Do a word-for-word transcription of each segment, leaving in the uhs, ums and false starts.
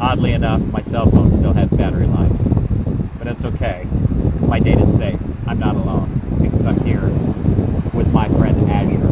oddly enough, my cell phone still has battery life. But it's okay. My data's safe. I'm not alone because I'm here with my friend Azure.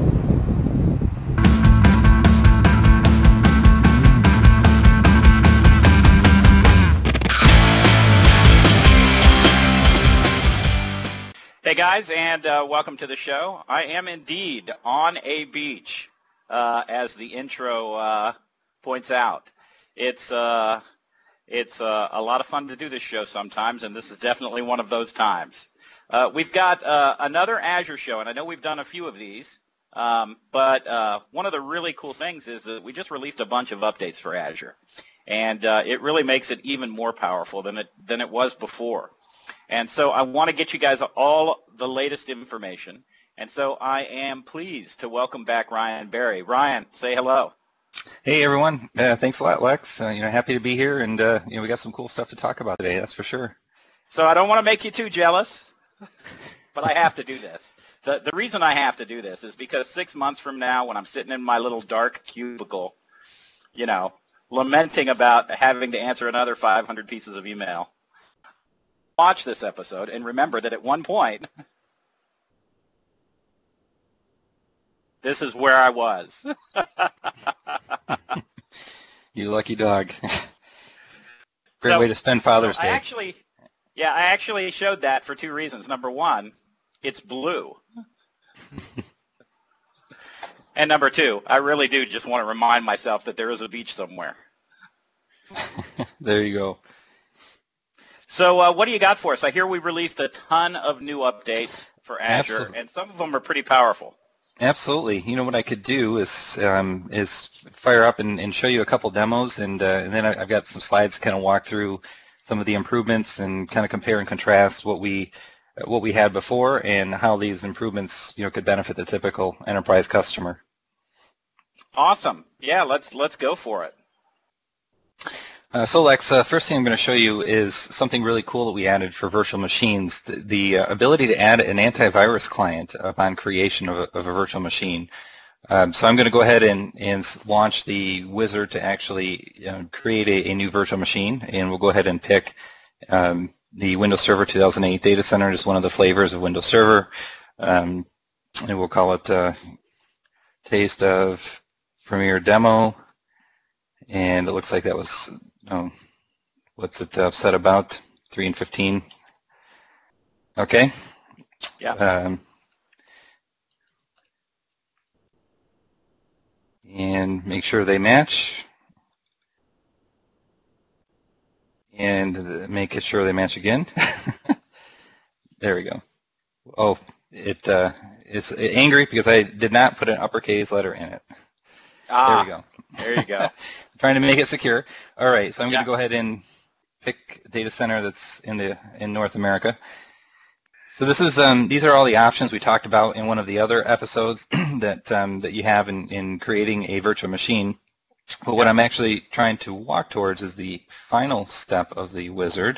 Hey guys, and uh, welcome to the show. I am indeed on a beach, uh, as the intro uh, points out. It's uh, it's uh, a lot of fun to do this show sometimes, and this is definitely one of those times. Uh, we've got uh, another Azure show, and I know we've done a few of these, um, but uh, one of the really cool things is that we just released a bunch of updates for Azure, and uh, it really makes it even more powerful than it than it was before. And so I want to get you guys all the latest information. And so I am pleased to welcome back Ryan Berry. Ryan, say hello. Hey everyone, uh, thanks a lot, Lex. Uh, you know, happy to be here, and uh, you know, we got some cool stuff to talk about today. That's for sure. So I don't want to make you too jealous, but I have to do this. The the reason I have to do this is because six months from now, when I'm sitting in my little dark cubicle, you know, lamenting about having to answer another five hundred pieces of email, watch this episode and remember that at one point, this is where I was. You lucky dog. Great so, way to spend Father's so Day. I actually, yeah, I actually showed that for two reasons. Number one, it's blue. And number two, I really do just want to remind myself that there is a beach somewhere. There you go. So uh, what do you got for us? I hear we released a ton of new updates for Azure, Absolutely. And some of them are pretty powerful. Absolutely. You know what I could do is um, is fire up and, and show you a couple demos, and, uh, and then I, I've got some slides to kind of walk through some of the improvements and kind of compare and contrast what we what we had before and how these improvements, you know, could benefit the typical enterprise customer. Awesome. Yeah, let's let's go for it. Uh, so Lex, uh, first thing I'm going to show you is something really cool that we added for virtual machines, the, the uh, ability to add an antivirus client upon creation of a, of a virtual machine. Um, so I'm going to go ahead and, and launch the wizard to actually you know, create a, a new virtual machine, and we'll go ahead and pick um, the Windows Server two thousand eight Data Center, just one of the flavors of Windows Server, um, and we'll call it uh, Taste of Premier Demo, and it looks like that was Oh, what's it uh, set about? three and fifteen. Okay. Yeah. Um, and make sure they match. And make it sure they match again. There we go. Oh, it uh, it's angry because I did not put an uppercase letter in it. Ah, there we go. There you go. Trying to make it secure. All right, so I'm yeah. going to go ahead and pick a data center that's in the in North America. So this is um, these are all the options we talked about in one of the other episodes that um, that you have in, in creating a virtual machine. But what I'm actually trying to walk towards is the final step of the wizard.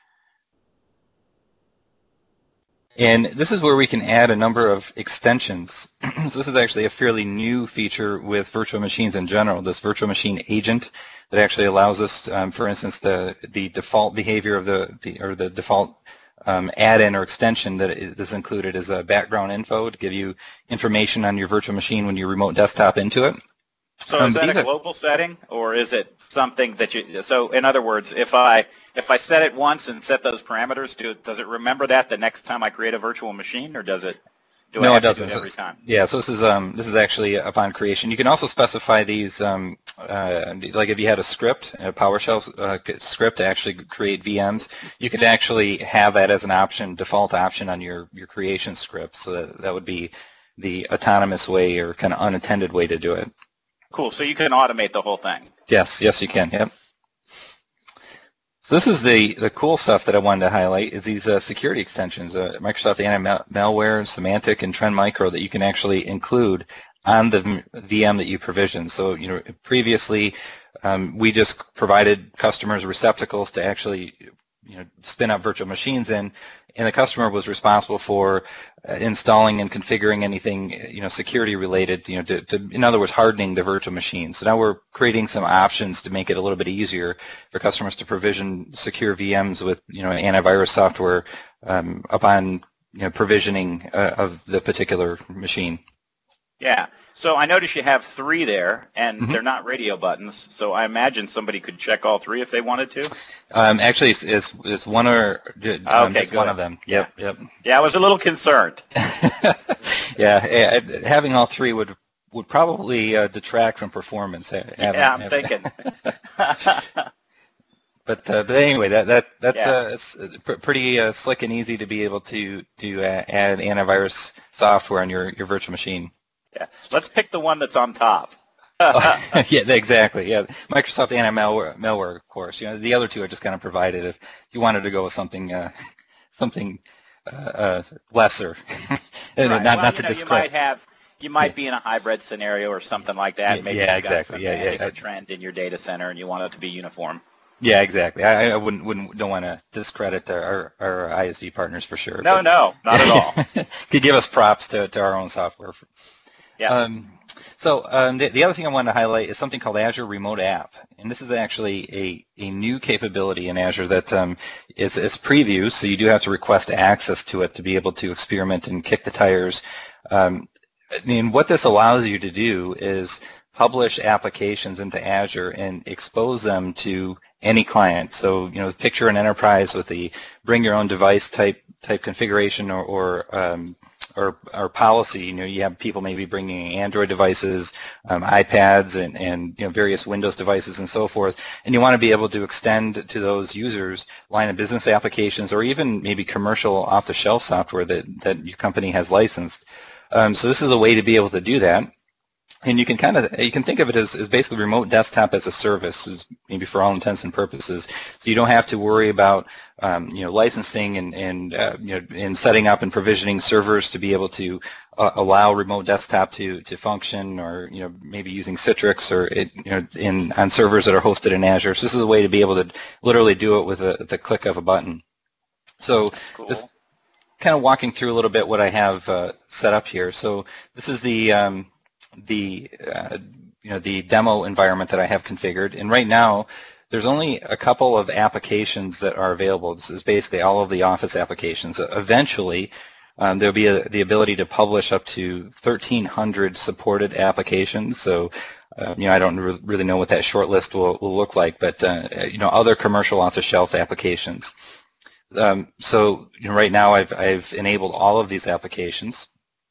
And this is where we can add a number of extensions. So this is actually a fairly new feature with virtual machines in general, this virtual machine agent that actually allows us, um, for instance, the, the default behavior of the, the or the default um, add-in or extension that is included is a background info to give you information on your virtual machine when you remote desktop into it. So um, is that a global are, setting, or is it something that you, so in other words, if I if I set it once and set those parameters, do, does it remember that the next time I create a virtual machine, or does it do no, I it doesn't. do it every time? Yeah, so this is um, this is actually upon creation. You can also specify these, um, uh, like if you had a script, a PowerShell uh, script to actually create V Ms, you could actually have that as an option, default option on your, your creation script, so that, that would be the autonomous way or kind of unattended way to do it. Cool. So you can automate the whole thing. Yes, yes, you can. Yep. So this is the the cool stuff that I wanted to highlight is these uh, security extensions, uh, Microsoft Anti-Malware, Symantec, and Trend Micro that you can actually include on the V M that you provision. So you know, previously um, we just provided customers receptacles to actually you know, spin up virtual machines in, and the customer was responsible for uh, installing and configuring anything, you know, security related, you know, to, to, in other words, hardening the virtual machine. So now we're creating some options to make it a little bit easier for customers to provision secure V Ms with, you know, antivirus software um, upon, you know, provisioning uh, of the particular machine. Yeah. So I notice you have three there, and Mm-hmm. they're not radio buttons. So I imagine somebody could check all three if they wanted to. Um, actually, it's, it's, it's one or um, Okay, just one good. of them. Yep, yep. Yeah, I was a little concerned. Yeah, eh, having all three would would probably uh, detract from performance. Having, Yeah, I'm having, thinking. But uh, but anyway, that that that's Yeah. uh, it's pr- pretty uh, slick and easy to be able to to uh, add antivirus software on your your virtual machine. Yeah. Let's pick the one that's on top. Yeah, exactly. Yeah, Microsoft anti-malware, malware, of course. You know, the other two are just kind of provided if you wanted to go with something uh, something uh, uh, lesser, and Right. not well, not you to know, you discredit. might have, you might Yeah. be in a hybrid scenario or something like that. Yeah, Maybe yeah, you've got exactly. some Yeah, yeah. particular I- trend in your data center, and you want it to be uniform. Yeah, exactly. I, I wouldn't wouldn't don't want to discredit our, our I S V partners for sure. No, but- no, not at all. Could give us props to, to our own software. Yeah. Um, so um, the, the other thing I wanted to highlight is something called Azure Remote App, and this is actually a, a new capability in Azure that um, is, is preview, so you do have to request access to it to be able to experiment and kick the tires. Um, and what this allows you to do is publish applications into Azure and expose them to any client. So, you know, picture an enterprise with the bring your own device type type configuration or or, um, or or policy. You know, you have people maybe bringing Android devices, um, iPads, and and you know various Windows devices and so forth. And you want to be able to extend to those users line of business applications or even maybe commercial off-the-shelf software that that your company has licensed. Um, so this is a way to be able to do that. And you can kind of you can think of it as, as basically remote desktop as a service, is maybe for all intents and purposes. So you don't have to worry about um, you know licensing and and uh, you know and setting up and provisioning servers to be able to uh, allow remote desktop to to function, or you know maybe using Citrix or it, you know in on servers that are hosted in Azure. So this is a way to be able to literally do it with a, the click of a button. So That's cool. just kind of walking through a little bit what I have uh, set up here. So this is the um, the uh, you know the demo environment that I have configured, and right now there's only a couple of applications that are available. This is basically all of the Office applications. Eventually um, there'll be a, the ability to publish up to thirteen hundred supported applications. So uh, you know I don't re really know what that short list will, will look like, but uh, you know other commercial off-the-shelf applications. Um, so you know, right now I've, I've enabled all of these applications.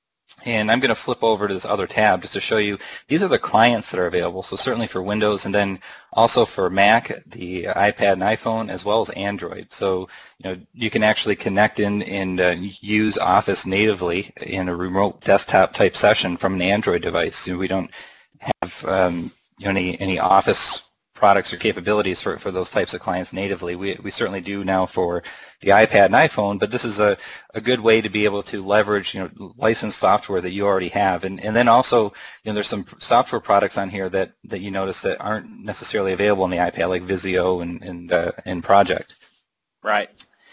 And I'm going to flip over to this other tab just to show you these are the clients that are available. So certainly for Windows, and then also for Mac, the iPad and iPhone, as well as Android. So you know you can actually connect in and uh, use Office natively in a remote desktop type session from an Android device. So we don't have um, you know, any any Office products or capabilities for, for those types of clients natively. We, we certainly do now for the iPad and iPhone, but this is a, a good way to be able to leverage you know licensed software that you already have. And, and then also you know there's some software products on here that, that you notice that aren't necessarily available on the iPad, like Visio and, and, uh, and Project. Right.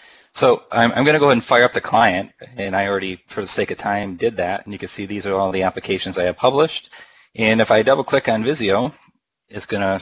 So I'm, I'm going to go ahead and fire up the client, and I already, for the sake of time, did that. And you can see these are all the applications I have published. And if I double click on Visio, it's going to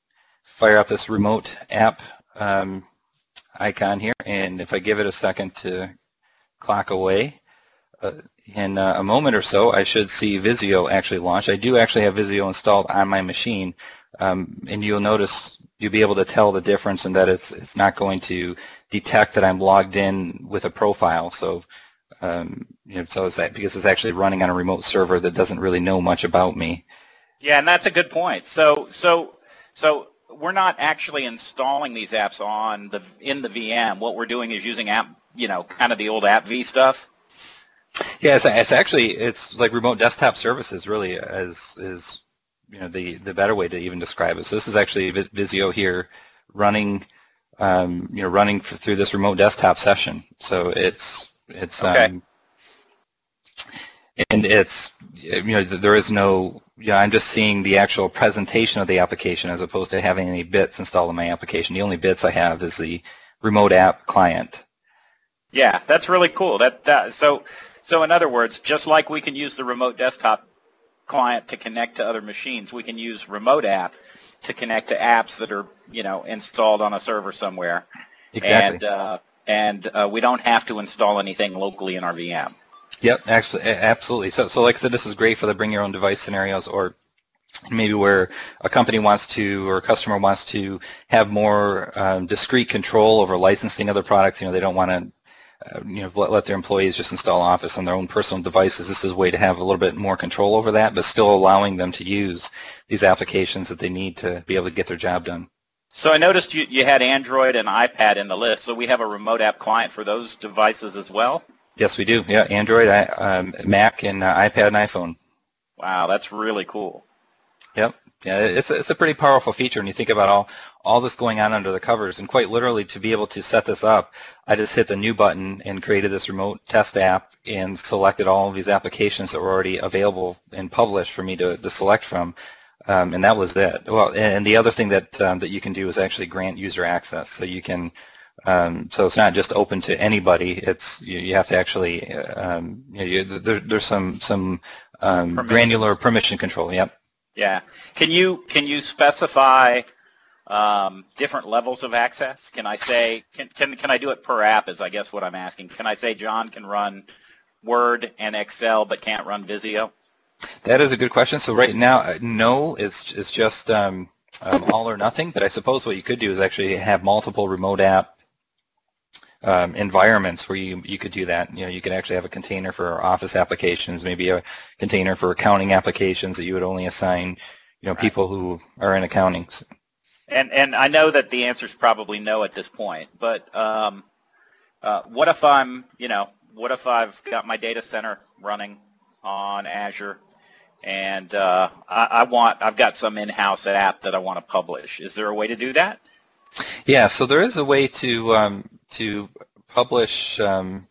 fire up this remote app um, icon here, and if I give it a second to clock away, uh, in uh, a moment or so I should see Visio actually launch. I do actually have Visio installed on my machine, um, and you'll notice you'll be able to tell the difference in that it's, it's not going to detect that I'm logged in with a profile. So um, you know, so it's that because it's actually running on a remote server that doesn't really know much about me. Yeah, and that's a good point. So so so we're not actually installing these apps on the in the V M. What we're doing is using app, you know, kind of the old AppV stuff. Yeah, it's, it's actually it's like remote desktop services, really, as is you know the the better way to even describe it. So this is actually Visio here running, um, you know, running through this remote desktop session. So it's it's okay. um, and it's you know there is no. Yeah, I'm just seeing the actual presentation of the application as opposed to having any bits installed in my application. The only bits I have is the remote app client. Yeah, that's really cool. That, that so so in other words, just like we can use the remote desktop client to connect to other machines, we can use remote app to connect to apps that are, you know, installed on a server somewhere. Exactly. And uh, and uh, we don't have to install anything locally in our V M. Yep, actually, absolutely. So, so like I said, this is great for the bring your own device scenarios, or maybe where a company wants to, or a customer wants to have more um, discrete control over licensing other products. You know, they don't want to, uh, you know, let, let their employees just install Office on their own personal devices. This is a way to have a little bit more control over that, but still allowing them to use these applications that they need to be able to get their job done. So I noticed you, you had Android and iPad in the list, so we have a remote app client for those devices as well? Yes, we do. Yeah, Android, I, um, Mac, and uh, iPad and iPhone. Wow, that's really cool. Yep. Yeah, it's a, it's a pretty powerful feature when you think about all, all this going on under the covers. And quite literally, to be able to set this up, I just hit the new button and created this remote test app and selected all of these applications that were already available and published for me to, to select from. Um, and that was it. Well, and the other thing that um, that you can do is actually grant user access. So you can, um, so it's not just open to anybody. It's you, you have to actually, um, you know, you, there, there's some some um, granular permission control. Yep. Yeah. Can you can you specify um, different levels of access? Can I say can can can I do it per app? Is I guess what I'm asking. Can I say John can run Word and Excel but can't run Visio? That is a good question. So right now, no, it's it's just um, um, all or nothing. But I suppose what you could do is actually have multiple remote app um, environments where you you could do that. You know, you could actually have a container for Office applications, maybe a container for accounting applications that you would only assign, you know, Right. people who are in accounting. And and I know that the answer is probably no at this point. But um, uh, what if I'm you know what if I've got my data center running on Azure? And uh, I, I want, I've got some in-house app that I want to publish. Is there a way to do that? Yeah, so there is a way to um, to publish um,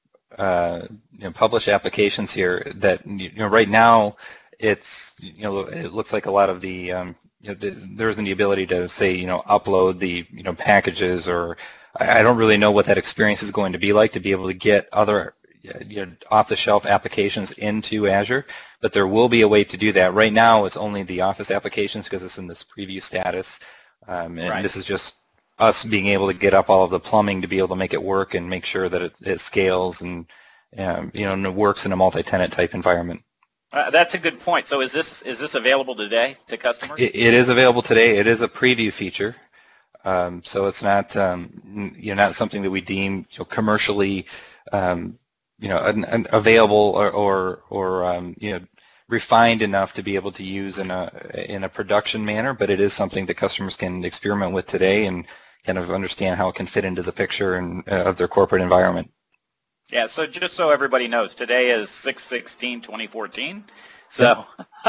uh, you know, publish applications here that you know right now it's you know it looks like a lot of the um, you know the, there isn't the ability to say you know upload the you know packages, or I, I don't really know what that experience is going to be like to be able to get other you know, off-the-shelf applications into Azure, but there will be a way to do that. Right now, it's only the Office applications because it's in this preview status, um, and Right. this is just us being able to get up all of the plumbing to be able to make it work and make sure that it, it scales and um, you know and it works in a multi-tenant type environment. Uh, that's a good point. So is this is this available today to customers? It, it is available today. It is a preview feature, um, so it's not um, you know not something that we deem you know, commercially. Um, you know, an, an available or, or, or um, you know, refined enough to be able to use in a in a production manner, but it is something that customers can experiment with today and kind of understand how it can fit into the picture and uh, of their corporate environment. Yeah. So just so everybody knows, today is six sixteen twenty fourteen. So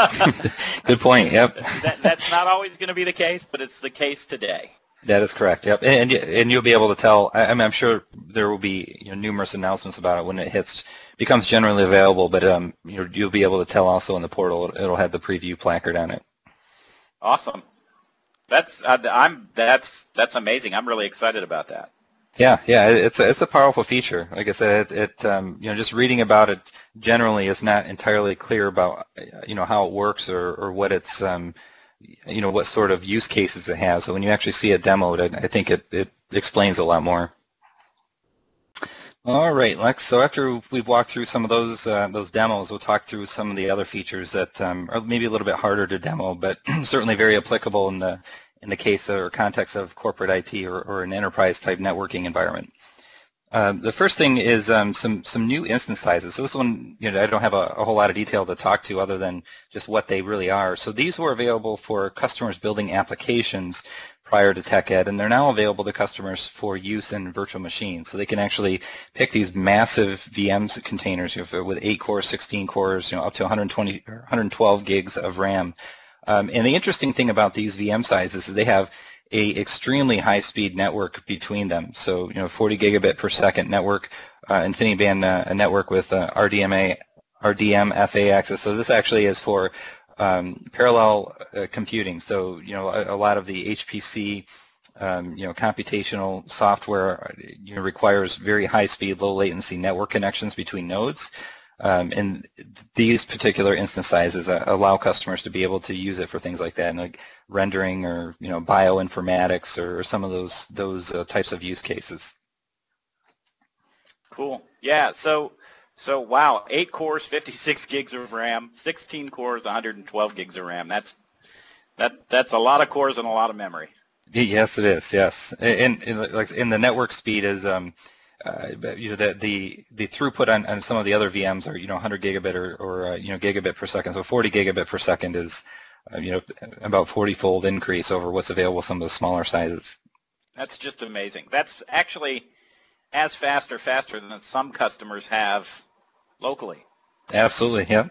Good point. Yep. that, that's not always going to be the case, but it's the case today. That is correct. Yep, and and you'll be able to tell. I, I mean, I'm sure there will be you know, numerous announcements about it when it hits becomes generally available. But um, you know, you'll be able to tell also in the portal. It'll have the preview placard on it. Awesome. That's uh, I'm that's that's amazing. I'm really excited about that. Yeah, yeah, it's a, it's a powerful feature. Like I said, it, it um, you know just reading about it generally is not entirely clear about you know how it works or or what it's um. you know, what sort of use cases it has. So when you actually see it demoed, I, I think it, it explains a lot more. All right, Lex, so after we've walked through some of those uh, those demos, we'll talk through some of the other features that um, are maybe a little bit harder to demo, but certainly very applicable in the in the case or context of corporate I T or, or an enterprise type networking environment. Uh, the first thing is um, some some new instance sizes. So this one, you know, I don't have a, a whole lot of detail to talk to other than just what they really are. So these were available for customers building applications prior to TechEd, and they're now available to customers for use in virtual machines. So they can actually pick these massive V Ms containers you know, with eight cores, sixteen cores, you know, up to one hundred twenty, one hundred twelve gigs of RAM. Um, and the interesting thing about these V M sizes is they have a extremely high-speed network between them. So, you know, forty gigabit per second network, uh, InfiniBand uh, a network with uh, R D M A, R D M F A access. So this actually is for um, parallel uh, computing. So, you know, a, a lot of the H P C um, you know, computational software, you know, requires very high-speed, low-latency network connections between nodes. Um, and these particular instance sizes uh, allow customers to be able to use it for things like that, like rendering or, you know, bioinformatics or some of those those uh, types of use cases. Cool. Yeah. So, so wow, eight cores, fifty-six gigs of RAM, sixteen cores, one hundred twelve gigs of RAM. That's that that's a lot of cores and a lot of memory. Yes, it is. Yes, and, and like in the network speed is. Um, Uh, you know, the, the the throughput on, on some of the other V Ms are, you know, one hundred gigabit or, or uh, you know, gigabit per second. So forty gigabit per second is, uh, you know, about forty-fold increase over what's available with some of the smaller sizes. That's just amazing. That's actually as fast or faster than some customers have locally. Absolutely, yeah.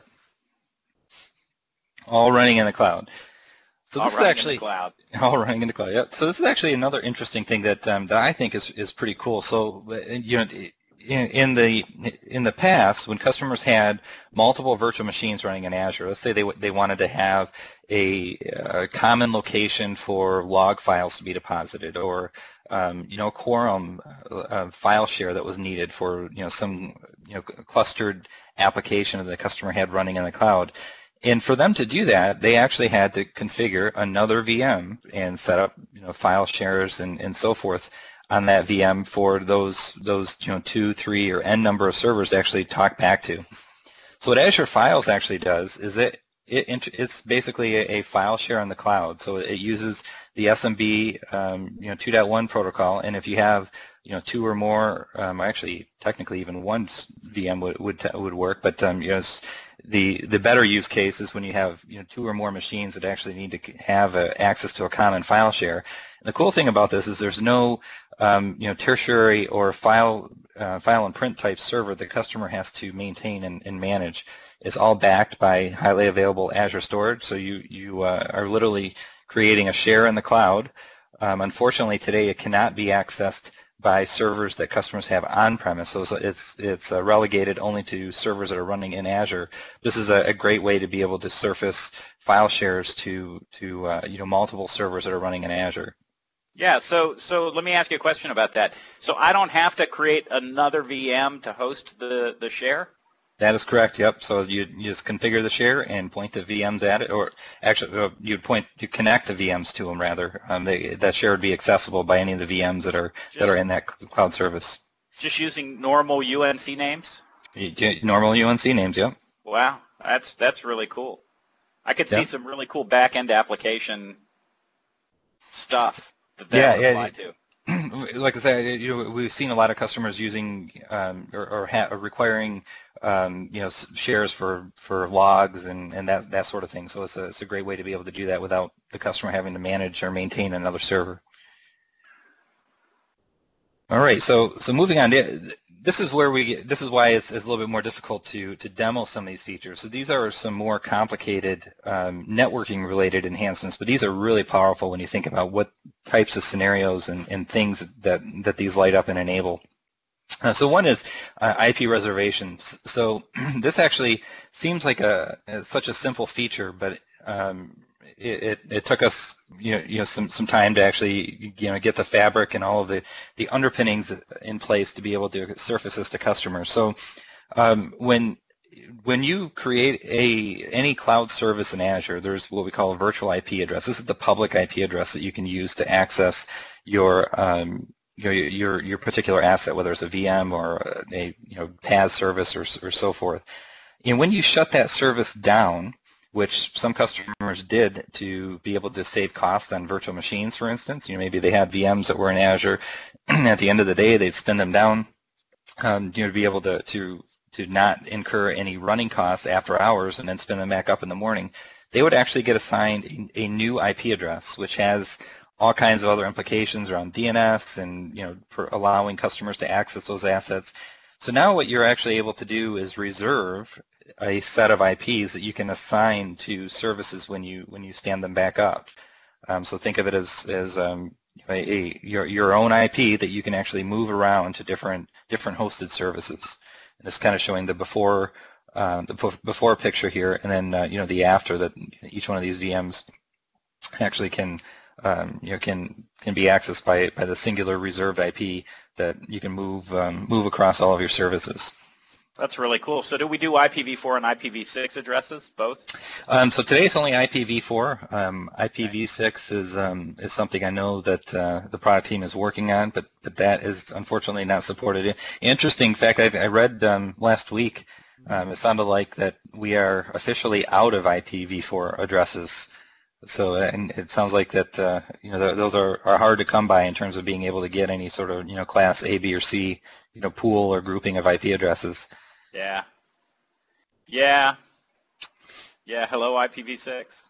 All running in the cloud. So all this is actually in the cloud. all running in the cloud. Yeah. So this is actually another interesting thing that um, that I think is is pretty cool. So you know, in, in the in the past, when customers had multiple virtual machines running in Azure, let's say they they wanted to have a, a common location for log files to be deposited, or um, you know, a quorum uh, file share that was needed for, you know, some, you know, clustered application that the customer had running in the cloud. And for them to do that, they actually had to configure another V M and set up, you know, file shares and, and so forth on that V M for those those you know two, three, or n number of servers to actually talk back to. So what Azure Files actually does is it, it it's basically a, a file share on the cloud. So it uses the S M B um, you know two point one protocol, and if you have, you know, two or more, um, actually technically even one V M would would would work, but um, you know, the the better use case is when you have, you know, two or more machines that actually need to have uh, access to a common file share. And the cool thing about this is there's no um, you know, tertiary or file uh, file and print type server the customer has to maintain and, and manage. It's all backed by highly available Azure storage, so you you uh, are literally creating a share in the cloud. Um, unfortunately, today it cannot be accessed by servers that customers have on-premise, so it's it's uh, relegated only to servers that are running in Azure. This is a, a great way to be able to surface file shares to to uh, you know, multiple servers that are running in Azure. Yeah. So so let me ask you a question about that. So I don't have to create another V M to host the the share? That is correct. Yep. So you, you just configure the share and point the V Ms at it, or actually uh, you'd point you connect the V Ms to them rather. Um, they, that share would be accessible by any of the V Ms that are just, that are in that cloud service. Just using normal U N C names? Normal U N C names. Yep. Wow, that's that's really cool. I could see yep. some really cool back-end application stuff that that yeah, would yeah, apply to. Like I said, you know, we've seen a lot of customers using um, or, or, ha or requiring um, you know, shares for for logs and and that that sort of thing. So it's a it's a great way to be able to do that without the customer having to manage or maintain another server. All right, so so moving on. This is where we get, this is why it's, it's a little bit more difficult to to demo some of these features. So these are some more complicated um, networking related enhancements, but these are really powerful when you think about what types of scenarios and, and things that that these light up and enable. Uh, so one is uh, I P reservations. So this actually seems like a, a such a simple feature, but um, it, it, it took us you know, you know some some time to actually you know get the fabric and all of the the underpinnings in place to be able to surface this to customers. So um, when when you create a any cloud service in Azure, there's what we call a virtual I P address. This is the public I P address that you can use to access your um, your your your particular asset, whether it's a V M or a you know P A S service or or so forth. And when you shut that service down, which some customers did to be able to save cost on virtual machines, for instance, you know maybe they had V Ms that were in Azure, and at the end of the day they'd spin them down, um, you know to be able to to to not incur any running costs after hours and then spin them back up in the morning. They would actually get assigned a, a new I P address, which has all kinds of other implications around D N S and you know for allowing customers to access those assets. So now what you're actually able to do is reserve a set of I Ps that you can assign to services when you when you stand them back up. Um, so think of it as as um, a, a your your own I P that you can actually move around to different different hosted services. And it's kind of showing the before um, the before picture here, and then uh, you know the after that each one of these V Ms actually can um, you know, can can be accessed by by the singular reserved I P that you can move um, move across all of your services. That's really cool. So do we do I P v four and I P v six addresses, both? Um, so today it's only I P v four. Um, I P v six is um, is something I know that uh, the product team is working on, but but that is unfortunately not supported. Interesting fact, I, I read um, last week. Um, it sounded like that we are officially out of I P v four addresses. So and it sounds like that uh, you know th those are, are hard to come by in terms of being able to get any sort of you know class A, B, or C you know pool or grouping of I P addresses. Yeah. Yeah. Yeah. Hello, I P v six.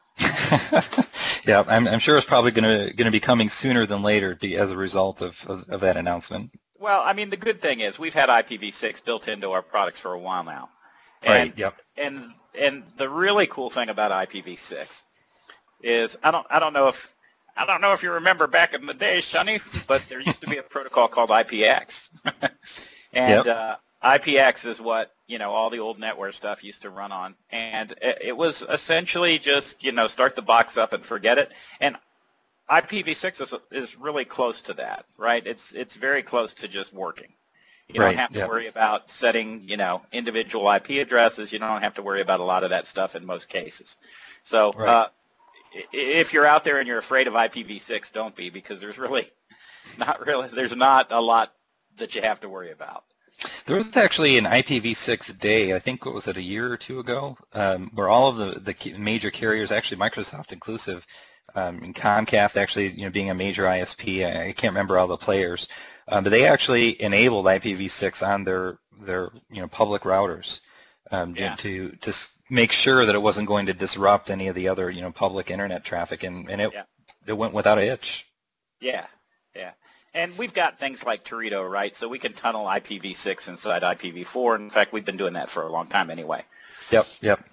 Yeah, I'm, I'm sure it's probably going to going to be coming sooner than later be, as a result of, of of that announcement. Well, I mean, the good thing is we've had I P v six built into our products for a while now. And, Right. Yep. And and the really cool thing about I P v six is I don't I don't know if I don't know if you remember back in the day, Sonny, but there used to be a protocol called I P X, and. Yep. Uh, I P X is what, you know, all the old NetWare stuff used to run on. And it, it was essentially just, you know, start the box up and forget it. And I P v six is, is really close to that, right? It's it's very close to just working. You Right, don't have to yeah. worry about setting, you know, individual I P addresses. You don't have to worry about a lot of that stuff in most cases. So Right. uh, i- if you're out there and you're afraid of I P v six, don't be, because there's really not really, there's not a lot that you have to worry about. There was actually an I P v six day, I think, what was it, a year or two ago, um, where all of the, the ca- major carriers, actually Microsoft inclusive, um, and Comcast actually, you know, being a major I S P, I, I can't remember all the players, um, but they actually enabled I P v six on their, their you know, public routers um, Yeah. to, to s- make sure that it wasn't going to disrupt any of the other, you know, public internet traffic, and, and it, Yeah. it went without a hitch. Yeah, yeah. And we've got things like Torito, right? So we can tunnel I P v six inside I P v four. In fact, we've been doing that for a long time anyway. Yep, yep.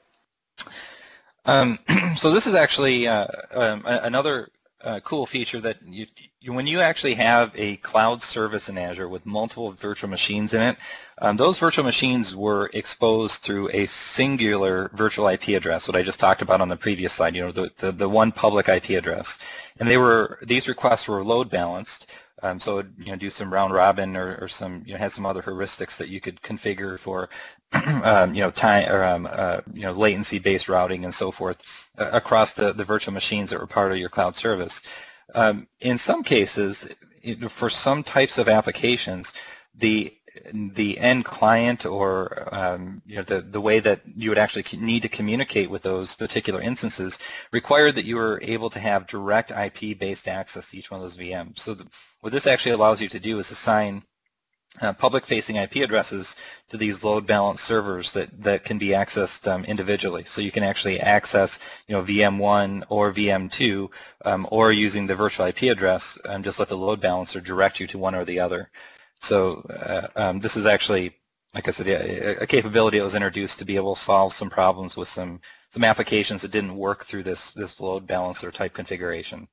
Um, so this is actually uh, um, a- another uh, cool feature that you, you, when you actually have a cloud service in Azure with multiple virtual machines in it, um, those virtual machines were exposed through a singular virtual I P address, what I just talked about on the previous slide, you know, the, the, the one public I P address. And they were, these requests were load balanced. Um, so, you know, do some round robin or, or some, you know, had some other heuristics that you could configure for, um, you know, time or, um, uh, you know, latency-based routing and so forth uh, across the, the virtual machines that were part of your cloud service. Um, in some cases, it, for some types of applications, the the end client or um, you know the the way that you would actually need to communicate with those particular instances required that you were able to have direct I P based access to each one of those V Ms. So the, what this actually allows you to do is assign uh, public facing I P addresses to these load balanced servers that that can be accessed um, individually. So you can actually access you know V M one or V M two um, or using the virtual I P address um, just let the load balancer direct you to one or the other. So uh, um, this is actually, like I said, a, a capability that was introduced to be able to solve some problems with some some applications that didn't work through this this load balancer type configuration,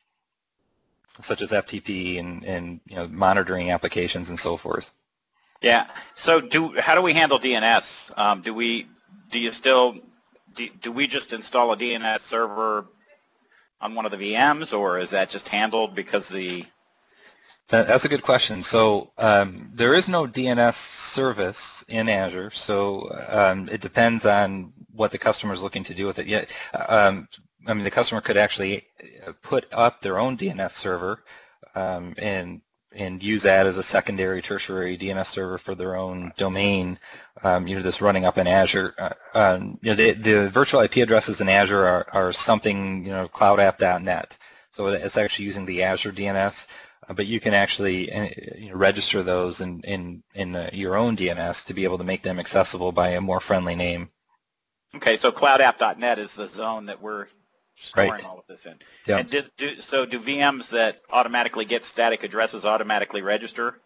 such as F T P and and you know monitoring applications and so forth. Yeah. So do how do we handle D N S? Um, do we do you still do, do we just install a D N S server on one of the V Ms, or is that just handled because the That, that's a good question. So um, there is no D N S service in Azure, so um, it depends on what the customer is looking to do with it. Yet, um, I mean, the customer could actually put up their own D N S server um, and and use that as a secondary, tertiary D N S server for their own domain. Um, you know, that's running up in Azure. Uh, um, you know, the, the virtual I P addresses in Azure are, are something, you know, cloud app dot net. So it's actually using the Azure D N S. Uh, but you can actually uh, you know, register those in in, in uh, your own D N S to be able to make them accessible by a more friendly name. Okay, so cloud app dot net is the zone that we're storing Right. all of this in. Yep. And did, do, so do V Ms that automatically get static addresses automatically register?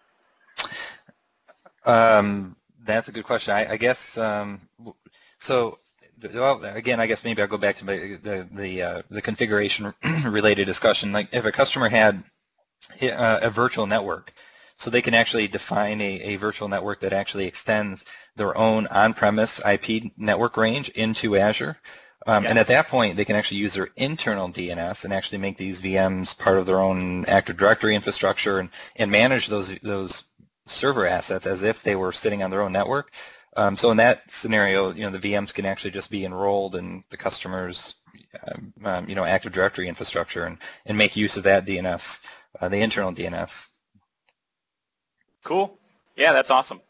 Um, that's a good question. I, I guess um, so. Well, again, I guess maybe I'll go back to my, the the uh, the configuration related discussion. Like if a customer had a, a virtual network, so they can actually define a, a virtual network that actually extends their own on-premise I P network range into Azure. Um, Yeah. And at that point, they can actually use their internal D N S and actually make these V Ms part of their own Active Directory infrastructure and, and manage those those server assets as if they were sitting on their own network. Um, so in that scenario, you know, the V Ms can actually just be enrolled in the customer's, um, um, you know, Active Directory infrastructure and, and make use of that D N S, uh, the internal D N S. Cool. Yeah, that's awesome.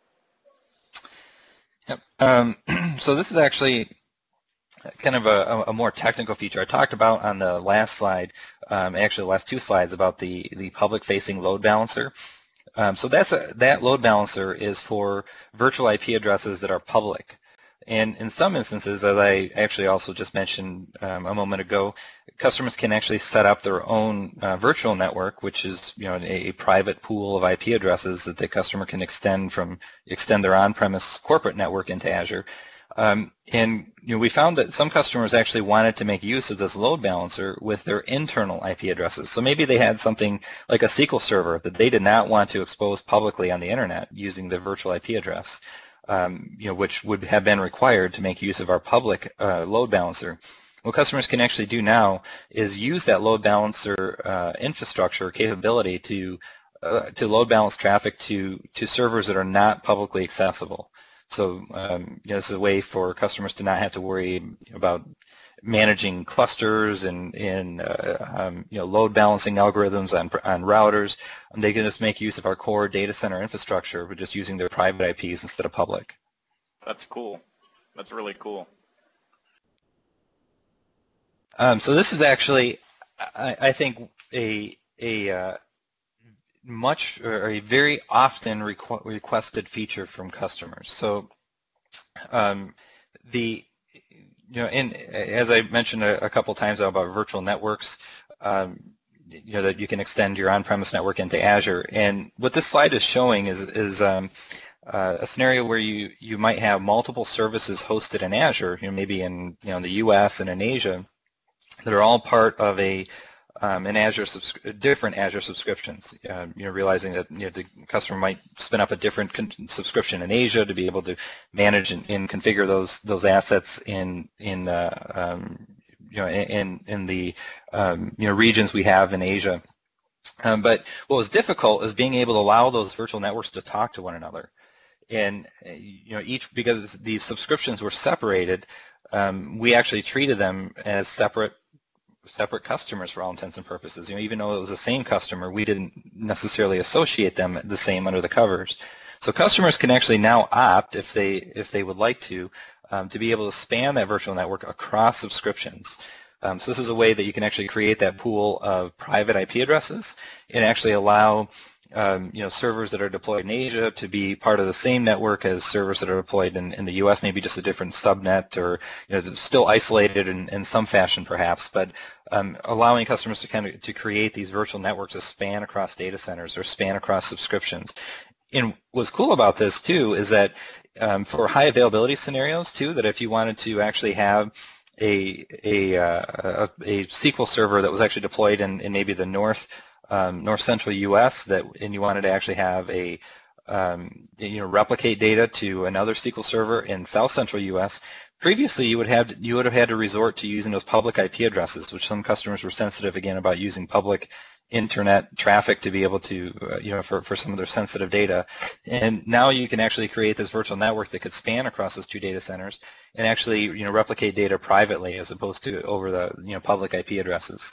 Yep. Um, so this is actually kind of a, a more technical feature I talked about on the last slide, um, actually the last two slides, about the, the public-facing load balancer. Um, so that's a, that load balancer is for virtual I P addresses that are public. And in some instances, as I actually also just mentioned um, a moment ago, customers can actually set up their own uh, virtual network, which is, you know, a, a private pool of I P addresses that the customer can extend from extend their on-premise corporate network into Azure. Um, and you know, we found that some customers actually wanted to make use of this load balancer with their internal I P addresses. So maybe they had something like a S Q L server that they did not want to expose publicly on the internet using the virtual I P address, um, you know, which would have been required to make use of our public uh, load balancer. What customers can actually do now is use that load balancer uh, infrastructure capability to uh, to load balance traffic to to servers that are not publicly accessible. So um, you know, this is a way for customers to not have to worry about managing clusters and, and uh, um, you know, load balancing algorithms on, on routers. And they can just make use of our core data center infrastructure, but just using their private I Ps instead of public. That's cool. That's really cool. Um, so this is actually, I, I think, a a uh, much or a very often requ requested feature from customers. So um, the you know, and as I mentioned a, a couple times about virtual networks, um, you know, that you can extend your on-premise network into Azure. And what this slide is showing is is um, uh, a scenario where you you might have multiple services hosted in Azure, you know, maybe in you know the U S and in Asia, that are all part of a um, an Azure different Azure subscriptions. Uh, you know, realizing that you know the customer might spin up a different subscription in Asia to be able to manage and, and configure those those assets in in uh, um, you know in in the um, you know regions we have in Asia. Um, but what was difficult is being able to allow those virtual networks to talk to one another, and you know each because these subscriptions were separated, um, we actually treated them as separate. separate customers for all intents and purposes. You know, even though it was the same customer, we didn't necessarily associate them the same under the covers. So customers can actually now opt, if they if they would like to, um, to be able to span that virtual network across subscriptions. Um, so this is a way that you can actually create that pool of private I P addresses and actually allow um, you know servers that are deployed in Asia to be part of the same network as servers that are deployed in, in the U S, maybe just a different subnet, or you know still isolated in, in some fashion perhaps, but um, allowing customers to kind of to create these virtual networks that span across data centers or span across subscriptions. And what's cool about this too is that um, for high availability scenarios too, that if you wanted to actually have a a, uh, a, a S Q L server that was actually deployed in, in maybe the north um, north central U S, that and you wanted to actually have a um, you know replicate data to another S Q L server in south central U S, previously you would have you would have had to resort to using those public I P addresses, which some customers were sensitive again about using public internet traffic to be able to uh, you know for, for some of their sensitive data. And now you can actually create this virtual network that could span across those two data centers and actually you know replicate data privately as opposed to over the you know public I P addresses.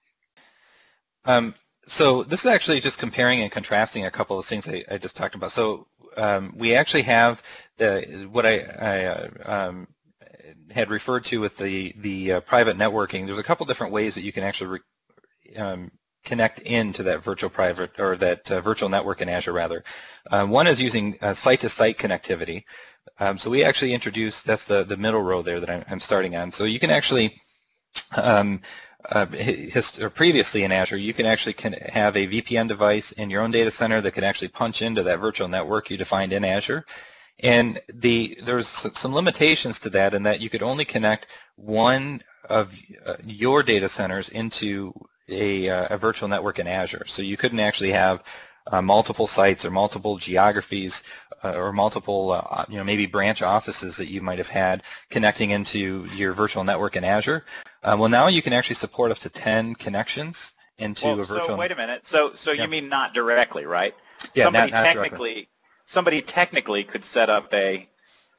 Um, so this is actually just comparing and contrasting a couple of things I, I just talked about. So um, we actually have the what I, I uh, um, had referred to with the the uh, private networking. There's a couple different ways that you can actually re, um, connect into that virtual private or that uh, virtual network in Azure rather. Uh, one is using uh, site-to-site connectivity. Um, so we actually introduced, that's the the middle row there that I'm, I'm starting on. So you can actually um, uh, his, or previously in Azure, you can actually can have a V P N device in your own data center that can actually punch into that virtual network you defined in Azure. And the there's some limitations to that in that you could only connect one of uh, your data centers into a, uh, a virtual network in Azure. So you couldn't actually have uh, multiple sites or multiple geographies uh, or multiple, uh, you know, maybe branch offices that you might have had connecting into your virtual network in Azure. Uh, well, now you can actually support up to ten connections into well, a virtual. So wait a minute. So so yeah. you mean not directly, right? Yeah, somebody not, not technically directly. somebody technically could set up a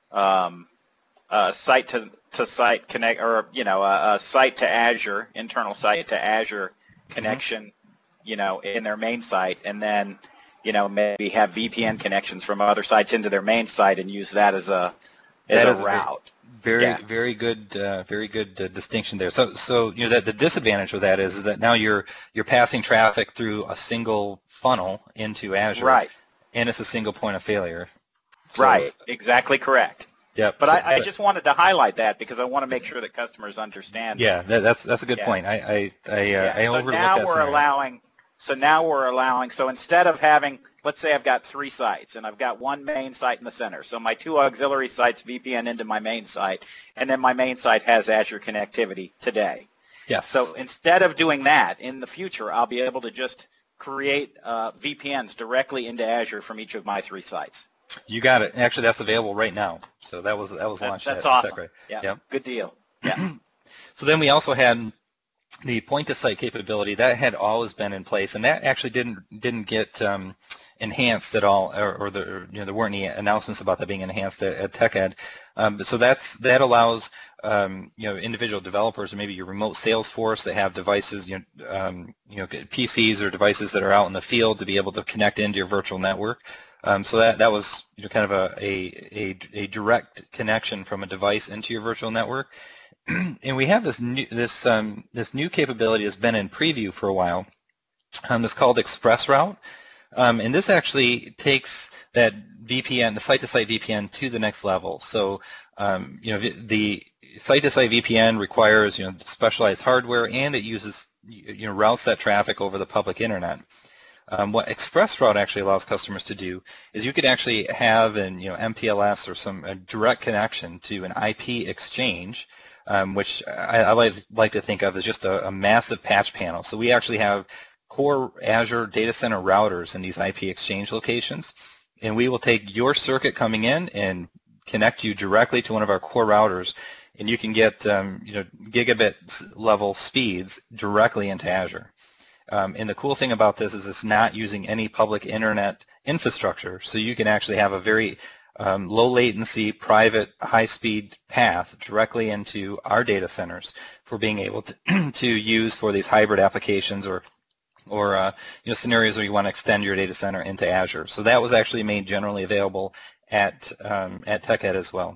um, uh, site to, to site connect, or you know, a, a site to Azure, internal site to Azure connection, mm-hmm. you know, in their main site, and then, you know, maybe have V P N connections from other sites into their main site and use that as a as that a is route. Very, yeah. very good, uh, very good uh, distinction there. So, so you know that the disadvantage with that is, is that now you're you're passing traffic through a single funnel into Azure, right? And it's a single point of failure. So, right. Exactly correct. Yep. But so, I, I but, just wanted to highlight that because I want to make sure that customers understand. Yeah, that, that's that's a good yeah. point. I I I, uh, yeah. I so overlooked now that we're scenario. allowing. So now we're allowing. So instead of having, let's say I've got three sites and I've got one main site in the center. So my two auxiliary sites V P N into my main site, and then my main site has Azure connectivity today. Yes. So instead of doing that, in the future, I'll be able to just create uh, V P Ns directly into Azure from each of my three sites. You got it. Actually, that's available right now. So that was that was launched. That, that's at, awesome. At yeah. Yep. Good deal. Yeah. So then we also had the point-to-site capability that had always been in place, and that actually didn't didn't get um, enhanced at all, or, or, the, or you know there weren't any announcements about that being enhanced at, at TechEd. Um, so that's that allows um, you know individual developers, or maybe your remote sales force that have devices, you know, um, you know P Cs or devices that are out in the field, to be able to connect into your virtual network. Um, so that that was you know kind of a, a a a direct connection from a device into your virtual network. And we have this new this um, this new capability that's been in preview for a while. Um, it's called ExpressRoute, um, and this actually takes that V P N, the site-to-site V P N, to the next level. So um, you know the site-to-site V P N requires you know specialized hardware, and it uses you know routes that traffic over the public internet. Um, what ExpressRoute actually allows customers to do is you could actually have an you know M P L S or some a direct connection to an I P exchange. Um, which I, I like, like to think of as just a, a massive patch panel. So we actually have core Azure data center routers in these I P exchange locations, and we will take your circuit coming in and connect you directly to one of our core routers, and you can get um, you know gigabit level speeds directly into Azure. Um, and the cool thing about this is it's not using any public internet infrastructure, so you can actually have a very Um, low latency, private, high-speed path directly into our data centers for being able to, to use for these hybrid applications or, or uh, you know, scenarios where you want to extend your data center into Azure. So that was actually made generally available at um, at TechEd as well.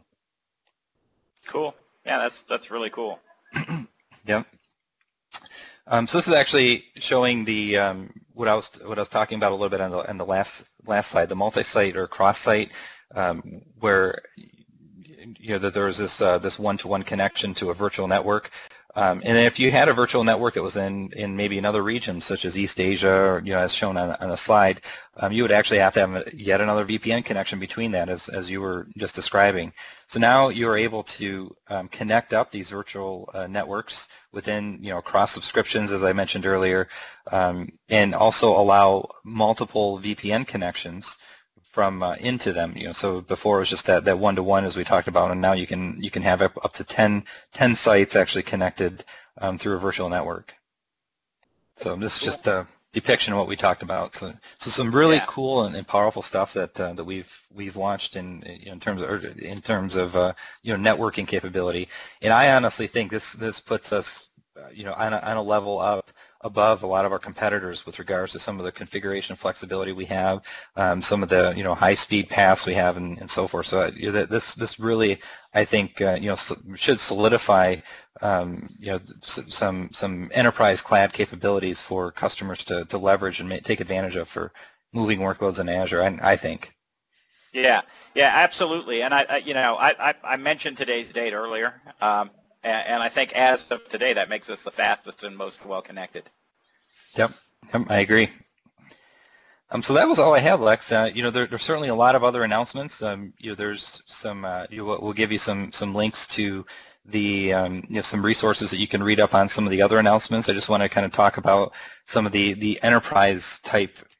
Cool. Yeah, that's that's really cool. Yep. Um, so this is actually showing the um, what I was what I was talking about a little bit on the on the last last slide, the multi-site or cross-site. Um, where you know that there was this uh, this one-to-one connection to a virtual network, um, and if you had a virtual network that was in in maybe another region such as East Asia, or you know as shown on, on a slide, um, you would actually have to have yet another V P N connection between that, as as you were just describing. So now you are able to um, connect up these virtual uh, networks within you know cross subscriptions, as I mentioned earlier, um, and also allow multiple V P N connections from uh, into them. You know, so before it was just that that one to one as we talked about, and now you can you can have up, up to ten, ten sites actually connected um, through a virtual network. So this is cool. just a depiction of what we talked about. So so some really yeah. cool and, and powerful stuff that uh, that we've we've launched in in terms of in terms of uh, you know networking capability. And I honestly think this this puts us uh, you know on a, on a level up above a lot of our competitors with regards to some of the configuration flexibility we have, um, some of the you know high-speed paths we have, and, and so forth. So uh, you know, this this really, I think, uh, you know, should solidify um, you know some some enterprise cloud capabilities for customers to to leverage and make, take advantage of for moving workloads in Azure. I, I think. Yeah, yeah, absolutely. And I, I you know, I, I I mentioned today's date earlier. Um, And I think as of today, that makes us the fastest and most well-connected. Yep, yep, I agree. Um, so that was all I had, Lex. Uh, you know, there, there's certainly a lot of other announcements. Um, you know, there's some. Uh, you know, we'll give you some some links to the um, you know some resources that you can read up on some of the other announcements. I just want to kind of talk about some of the the enterprise type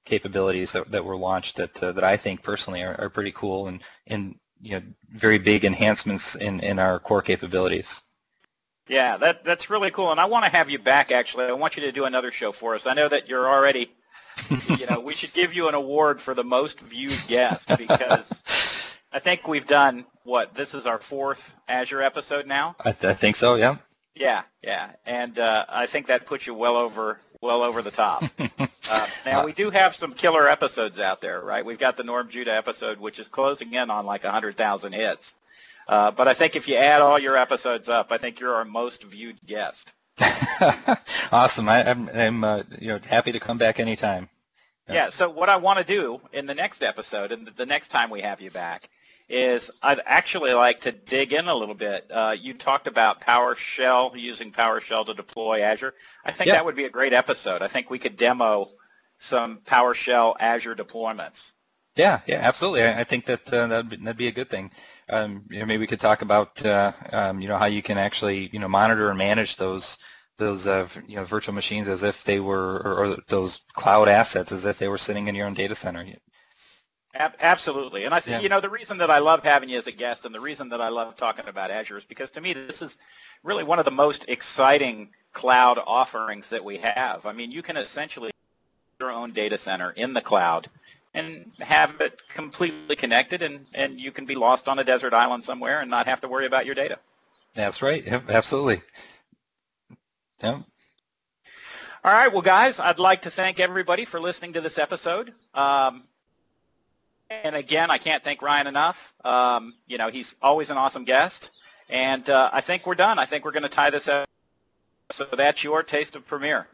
capabilities that, that were launched that uh, that I think personally are, are pretty cool and, and you know very big enhancements in, in our core capabilities. Yeah, that that's really cool, and I want to have you back. Actually, I want you to do another show for us. I know that you're already, you know, we should give you an award for the most viewed guest because I think we've done what this is our fourth Azure episode now. I, th- I think so. Yeah. Yeah, yeah, and uh, I think that puts you well over well over the top. uh, now we do have some killer episodes out there, right? We've got the Norm Judah episode, which is closing in on like one hundred thousand hits. Uh, but I think if you add all your episodes up, I think you're our most viewed guest. Awesome. I, I'm, I'm uh, you know happy to come back anytime. Yeah. yeah. So what I want to do in the next episode, and the next time we have you back, is I'd actually like to dig in a little bit. Uh, you talked about PowerShell, using PowerShell to deploy Azure. I think yep. that would be a great episode. I think we could demo some PowerShell Azure deployments. Yeah, yeah, absolutely. I, I think that uh, that'd, be, that'd be a good thing. Um, you know, maybe we could talk about uh, um, you know how you can actually you know monitor and manage those those uh, you know virtual machines as if they were or, or those cloud assets as if they were sitting in your own data center. Absolutely, and I think yeah. you know the reason that I love having you as a guest, and the reason that I love talking about Azure is because to me this is really one of the most exciting cloud offerings that we have. I mean, you can essentially your own data center in the cloud and have it completely connected, and, and you can be lost on a desert island somewhere and not have to worry about your data. That's right. Yep, absolutely. Yep. All right, well, guys, I'd like to thank everybody for listening to this episode. Um, and again, I can't thank Ryan enough. Um, you know, he's always an awesome guest. And uh, I think we're done. I think we're going to tie this up. So that's your Taste of Premier.